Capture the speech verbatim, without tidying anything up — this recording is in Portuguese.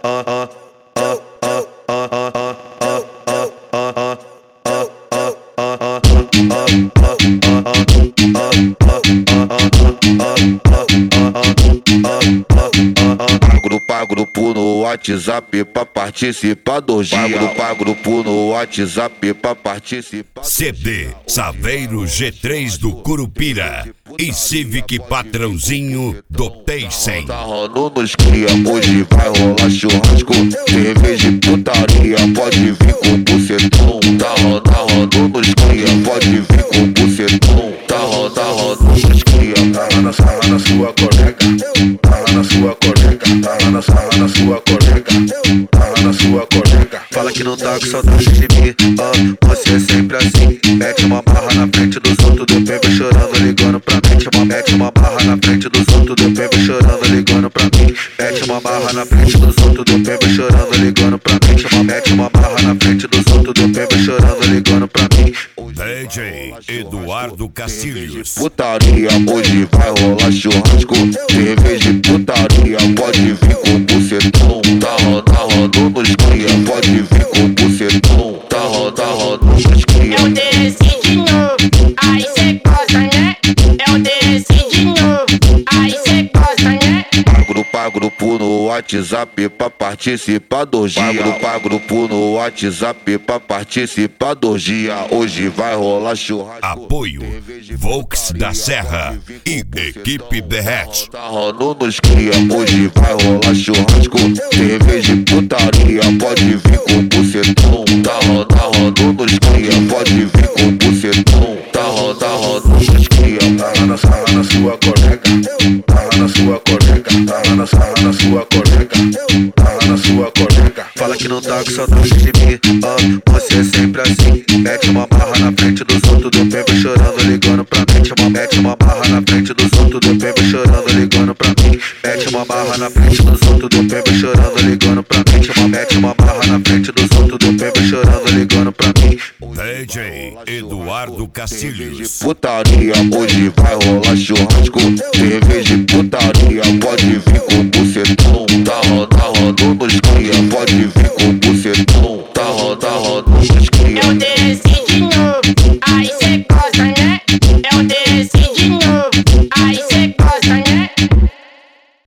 Grupo, grupo no WhatsApp pra participar do dia. Grupo, grupo no WhatsApp pra participar. C D Saveiro G três do Curupira e Civic Patrãozinho do Paysen. Tá rolando nos cria, hoje vai rolar churrasco. Cerveja e putaria, pode vir com bucetão. Tá rolando nos cria, pode vir com bucetão. Tá rolando nos cria. Tá lá na sala na sua colega, tá lá na sua colega, tá lá na sala na sua colega, tá lá na sua colega. Fala que não tá com saudade de mim, ah, você é sempre assim. Mete uma barra na frente dos outros, depois vai chorando, ligando pra mim. Mete uma, mete uma barra na frente dos outros, depois vai chorando, ligando pra mim. Mete uma barra na frente dos outros, depois vai chorando, ligando pra mim. Mete uma, mete uma barra na frente dos outros, depois vai chorando, ligando pra mim. D J Eduardo Cacilhos. Putaria, hoje vai rolar churrasco. Cerveja e putaria, pode vir com bucetão. Tá rolando nos cria, pode vir com bucetão. Tá rolando nos cria. É o D S de novo, aí cê gosta, né? É o D S de novo, aí cê gosta, né? Grupo, grupo no WhatsApp pra participar do dia. Grupo, grupo no WhatsApp pra participar do dia. Hoje vai rolar churrasco. Apoio Volks da Serra e Equipe Derrete. Tá rolando nos cria, hoje vai rolar churrasco. Cerveja e putaria, pode vir com bucetão. Tá rolando nos cria, pode vir com bucetão. Tá rolando nos cria. Tá lá na sala na sua colega, tá lá na sua colega, tá lá na sala na sua colega, tá lá na sua colega. Fala que não tá com saudade de mim, ah, você é sempre assim. Mete uma barra na frente dos outros, depois vai chorando, ligando pra mim. Mete uma, mete uma barra na frente dos outros, depois vai chorando, ligando pra mim. Mete uma barra na frente dos outros, depois vai chorando, ligando pra mim. Mete uma, mete uma barra na frente dos outros, depois vai chorando, ligando pra mim. D J Eduardo Cacilhos. Putaria, hoje vai rolar churrasco. Cerveja e putaria, pode vir com bucetão. Tá rolando nos cria, pode vir